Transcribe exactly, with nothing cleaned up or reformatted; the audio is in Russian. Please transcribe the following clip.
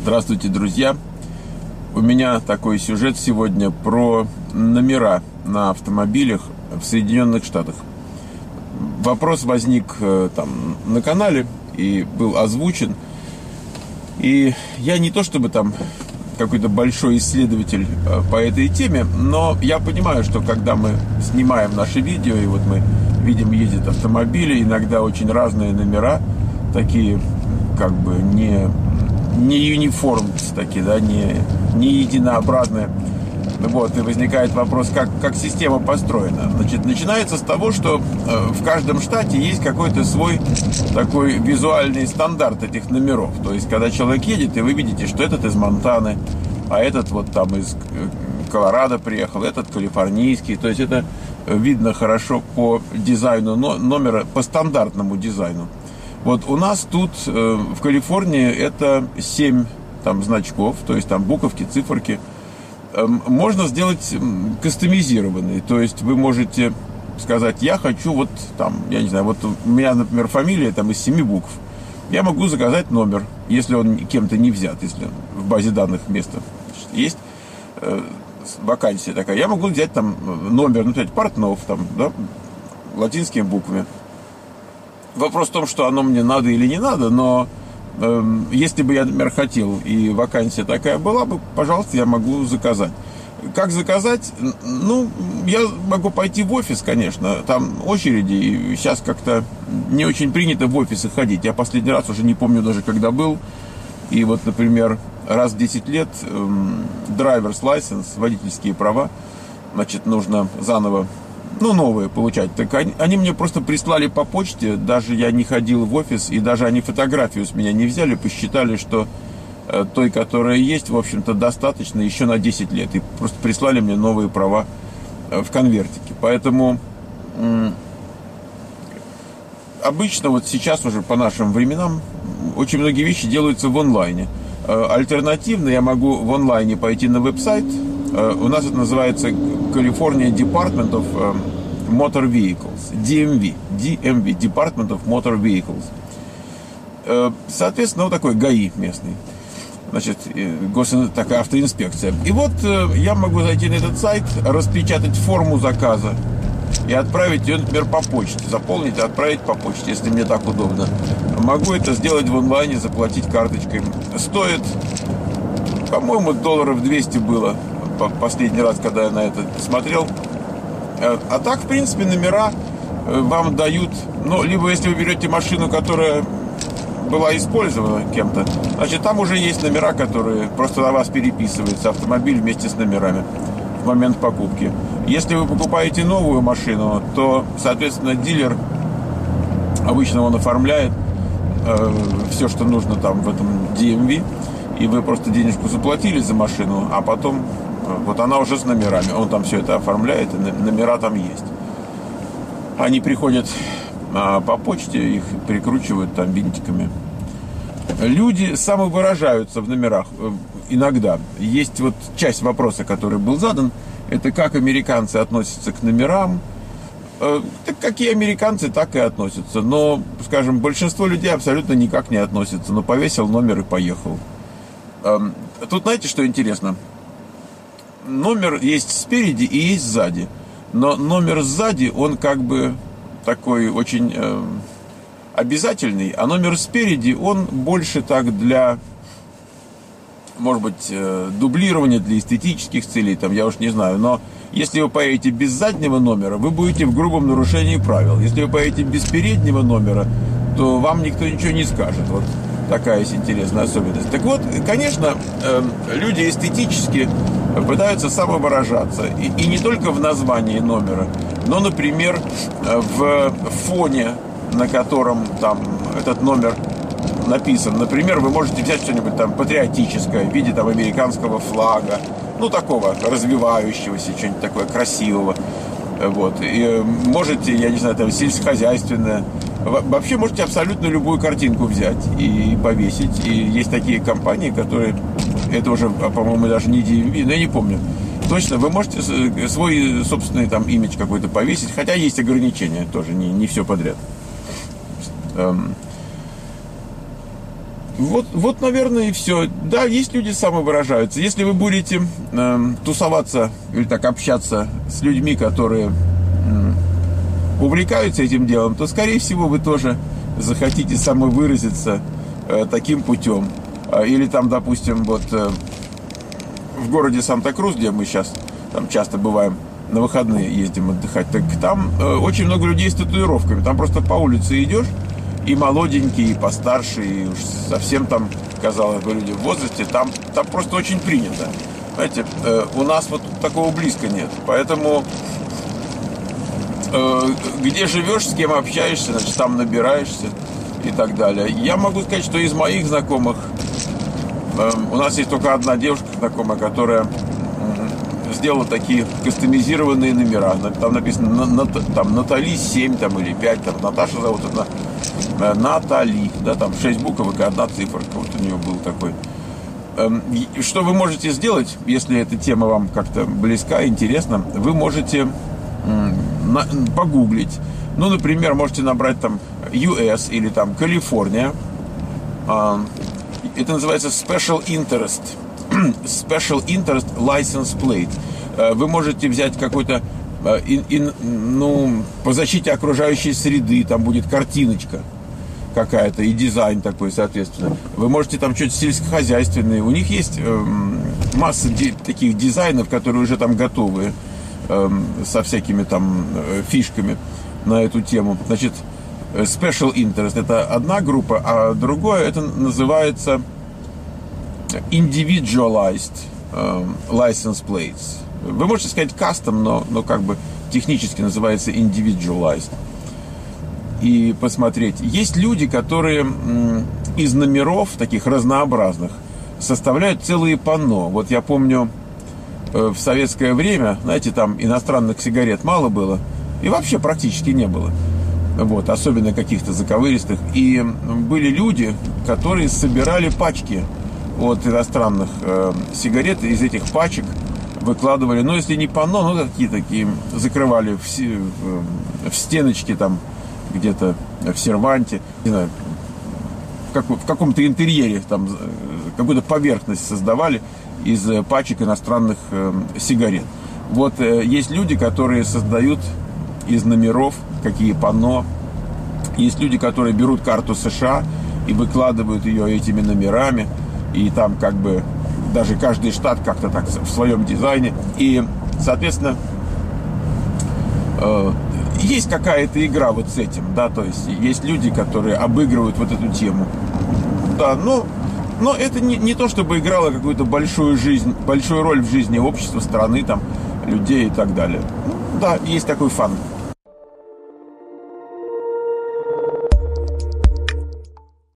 Здравствуйте, друзья! У меня такой сюжет сегодня про номера на автомобилях в Соединенных Штатах. Вопрос возник там на канале и был озвучен. И я не то чтобы там какой-то большой исследователь по этой теме, но я понимаю, что когда мы снимаем наши видео, и вот мы видим, ездят автомобили, иногда очень разные номера, такие как бы не, не юниформ, такие, да, не, не единообразные. Вот, и возникает вопрос, как, как система построена. Значит, начинается с того, что э, в каждом штате есть какой-то свой такой визуальный стандарт этих номеров. То есть, когда человек едет, и вы видите, что этот из Монтаны, а этот вот там из Колорадо приехал, этот калифорнийский. То есть, это видно хорошо по дизайну номера, по стандартному дизайну. Вот у нас тут э, в Калифорнии это семь там значков, то есть там буковки, циферки. Можно сделать кастомизированный, то есть вы можете сказать: я хочу вот там, я не знаю, вот у меня, например, фамилия там из семи букв, я могу заказать номер, если он кем-то не взят, если в базе данных место есть э, вакансия такая, я могу взять там номер, например, Портнов, там, да, латинскими буквами. Вопрос в том, что оно мне надо или не надо, но если бы я, например, хотел, и вакансия такая была бы, пожалуйста, я могу заказать. Как заказать? Ну, я могу пойти в офис, конечно, там очереди, и сейчас как-то не очень принято в офисы ходить. Я последний раз уже не помню даже, когда был. И вот, например, раз в десять лет driver's license, водительские права, значит, нужно заново, ну, новые получать. Так они, они мне просто прислали по почте, даже я не ходил в офис, и даже они фотографию с меня не взяли, посчитали, что э, той, которая есть, в общем-то, достаточно еще на десять лет. И просто прислали мне новые права э, в конвертике. Поэтому э, обычно вот сейчас уже по нашим временам очень многие вещи делаются в онлайне. Э, альтернативно я могу в онлайне пойти на веб-сайт. У нас это называется California Department of Motor Vehicles, ди эм ви, ди эм ви, Department of Motor Vehicles. Соответственно, вот такой ГАИ местный, значит, гос... такая автоинспекция. И вот я могу зайти на этот сайт, распечатать форму заказа и отправить ее, например, по почте, заполнить и отправить по почте, если мне так удобно. Могу это сделать в онлайне, заплатить карточкой. Стоит, по-моему, долларов двести было последний раз, когда я на это смотрел. А так, в принципе, номера вам дают, ну, либо если вы берете машину, которая была использована кем-то, значит, там уже есть номера, которые просто на вас переписываются, автомобиль вместе с номерами в момент покупки. Если вы покупаете новую машину, то, соответственно, дилер, обычно он оформляет э, все, что нужно там в этом ди эм ви, и вы просто денежку заплатили за машину, а потом вот она уже с номерами. Он там все это оформляет, и номера там есть. Они приходят а, по почте, их прикручивают там винтиками. Люди самовыражаются в номерах иногда. Есть вот часть вопроса, который был задан, это как американцы относятся к номерам. Так какие американцы, так и относятся. Но, скажем, большинство людей абсолютно никак не относятся. Но повесил номер и поехал. Тут знаете, что интересно? Номер есть спереди и есть сзади. Но номер сзади, он как бы такой очень э, обязательный. А номер спереди, он больше так для, может быть, э, дублирования, для эстетических целей, там, я уж не знаю. Но если вы поедете без заднего номера, вы будете в грубом нарушении правил. Если вы поедете без переднего номера, то вам никто ничего не скажет. Вот такая есть интересная особенность. Так вот, конечно, э, люди эстетически пытаются самовыражаться. И, и не только в названии номера, но, например, в фоне, на котором там этот номер написан. Например, вы можете взять что-нибудь там патриотическое в виде там американского флага, ну, такого развивающегося, что-нибудь такое красивого. Вот. И можете, я не знаю, там сельскохозяйственное. Вообще можете абсолютно любую картинку взять и повесить. И есть такие компании, которые... Это уже, по-моему, даже не ди эм ви, но я не помню. Точно, вы можете свой собственный там имидж какой-то повесить, хотя есть ограничения тоже, не, не все подряд. Вот, вот, наверное, и все. Да, есть люди самовыражаются. Если вы будете э, тусоваться или так общаться с людьми, которые э, увлекаются этим делом, то, скорее всего, вы тоже захотите самовыразиться э, таким путем. Э, или там, допустим, вот э, в городе Санта-Крус, где мы сейчас там часто бываем, на выходные ездим отдыхать, так там э, очень много людей с татуировками. Там просто по улице идешь, и молоденькие, и постарше, и уж совсем там, казалось бы, люди в возрасте, там, там просто очень принято. Знаете, э, у нас вот такого близко нет. Поэтому э, где живешь, с кем общаешься, значит, там набираешься и так далее. Я могу сказать, что из моих знакомых э, у нас есть только одна девушка знакомая, которая сделала такие кастомизированные номера. Там написано на, на, там, Натали семь там, или пять, там, Наташа зовут, она Натали, да, там шесть буквок и одна циферка, вот у нее был такой. Что вы можете сделать, если эта тема вам как-то близка, интересна, вы можете на, погуглить. Ну, например, можете набрать там ю эс или там Калифорния. Это называется Special Interest. Special Interest License Plate. Вы можете взять какой-то, in, in, ну, по защите окружающей среды, там будет картиночка какая-то и дизайн такой, соответственно. Вы можете там что-то сельскохозяйственное. У них есть э, масса ди- таких дизайнов, которые уже там готовы, э, со всякими там э, фишками на эту тему. Значит, Special Interest — это одна группа, а другое это называется Individualized э, License Plates. Вы можете сказать custom, но, но как бы технически называется Individualized. И посмотреть. Есть люди, которые м, из номеров таких разнообразных составляют целые панно. Вот я помню, э, в советское время, знаете, там иностранных сигарет мало было, и вообще практически не было. Вот, особенно каких-то заковыристых. И были люди, которые собирали пачки от иностранных э, сигарет, из этих пачек выкладывали, ну, если не панно, ну, какие такие, закрывали в, в, в стеночке там, где-то в серванте, не знаю, в, как, в каком-то интерьере там какую-то поверхность создавали из пачек иностранных э, сигарет. Вот э, есть люди, которые создают из номеров какие панно. Есть люди, которые берут карту США и выкладывают ее этими номерами, и там как бы даже каждый штат как-то так в своем дизайне. И, соответственно, э, есть какая-то игра вот с этим, да, то есть есть люди, которые обыгрывают вот эту тему. Да, но, но это не, не то, чтобы играло какую-то большую жизнь, большую роль в жизни общества, страны, там, людей и так далее. Да, есть такой фан.